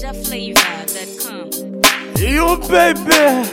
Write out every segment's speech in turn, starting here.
NigerFlavor.com. You baby,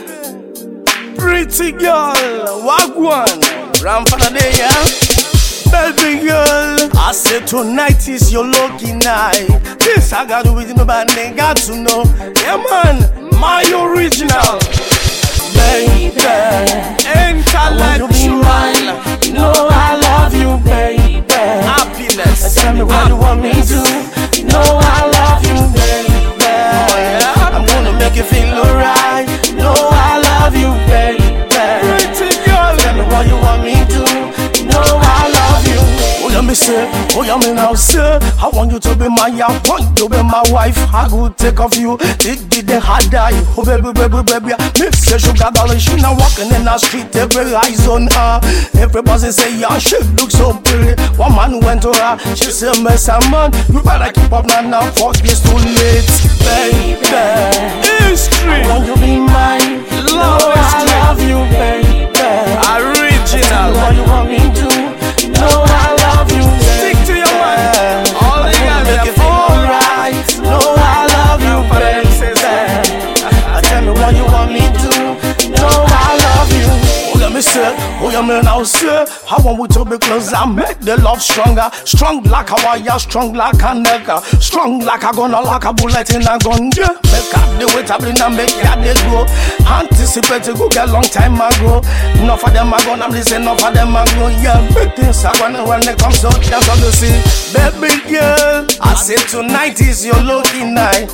pretty girl, wagwan, ram for the day, yeah? Baby girl, I said tonight is your lucky night. This I got to with nobody got to know. Yeah man, my original. Baby, intellectual. You know I love you, baby. Happiness. Tell me what you want me to. You know I love you, baby. Oh, yeah? I'm gonna make you feel alright. You know I love you, baby. Pretty girl. Tell me what you want me to. You know I love you. Oh yeah me say, oh yeah me now say, I want you to be my, I want you to be my wife. I could take of you, it did the hard die. Oh baby, baby, baby, me say sugar darling, she now walking in the street, every eyes on her. Everybody say yeah, she looks so pretty. One man went to her, she said, miss a man, you better keep up now, fuck this too late. Baby, history, I want you to be mine. love I history, love you, baby. original. What you want me to? You know I love you. Stick to your man. All the guys Make are you feel alright. No, I love you, baby. Tell me what you want me to. No, I love you. Oh yeah me say, oh yeah me now say, I want we to be close and make the love stronger. Strong like a wire, strong like a nigga, strong like a gun, like a bullet in a gun. Yeah, make up the way to bring and make ya they go. Anticipate to go get long time ago. Enough of them are gone, I'm listening, enough of them are gone. Yeah, big things are gonna when they come so that's all you see. Baby girl, I say tonight is your lucky night.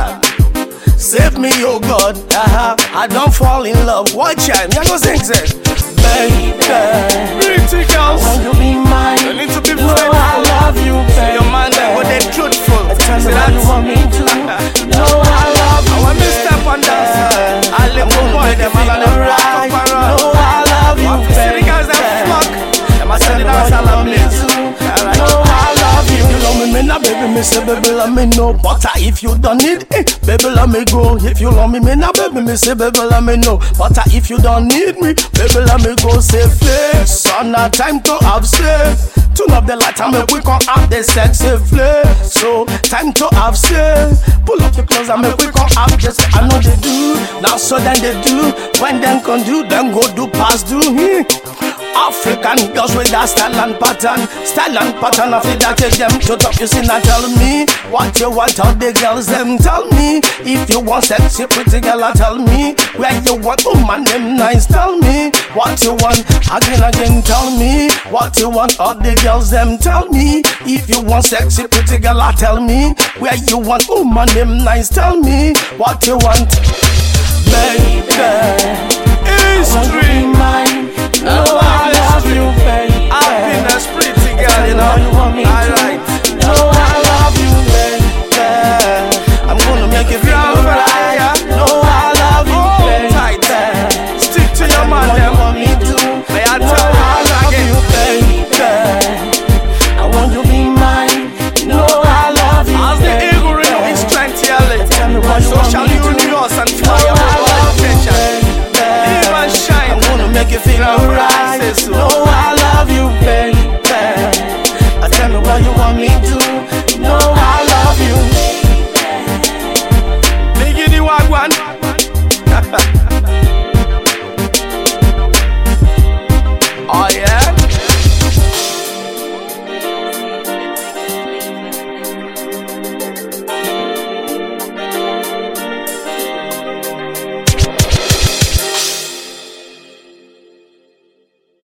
Save me, oh God. I don't fall in love. Watch out, me I go sing say, baby, pretty girls. Want you to be mine. You need to be No, I faithful. love you, Say baby. your man there, but they truthful. Tell me See what you that? want me to. No, I love you. I want me step on dance. I live for boy, them all on the rock up around. No, I love you, Want to see the baby. girls that flock. Them a send the What dance you all want on me place. to. No, I love you. You love me now, baby, me say, baby, let me know. But if you don't need it, baby, let me go. If you love me now, baby, me say, baby, let me know. But if you don't need me, baby, let me go safely. So now time to have sex. Turn up the light and make we come have the sexy flair. So time to have sex. Pull up your clothes and make we come have this. I know they do, now so then they do. When them can do, then go do pass do. African girls with that style and pattern. I feel that take them to top. You see now tell me what you want all the girls them tell me. If you want sexy pretty girl tell me. Where you want woman them nice tell me. What you want again tell me. What you want all the girls them tell me. If you want sexy pretty girl tell me. Where you want woman them nice tell me. What you want, baby. History. Mine. No, I love you, baby. Happiness, pretty girl, you know. You want me to. Alright. No, I love you, baby. I'm gonna make you feel alright. No, I love you, Hold baby. tight. Stick to your man, What you them. want me to. May I No, tell I you love again? you, baby. I want you to be mine. No, I love you, As the baby. eagle renew its strength yearly, Tell me what you want social me to. universe and No, fire I over love you, attention. baby. Live and shine. I'm gonna make you feel alright.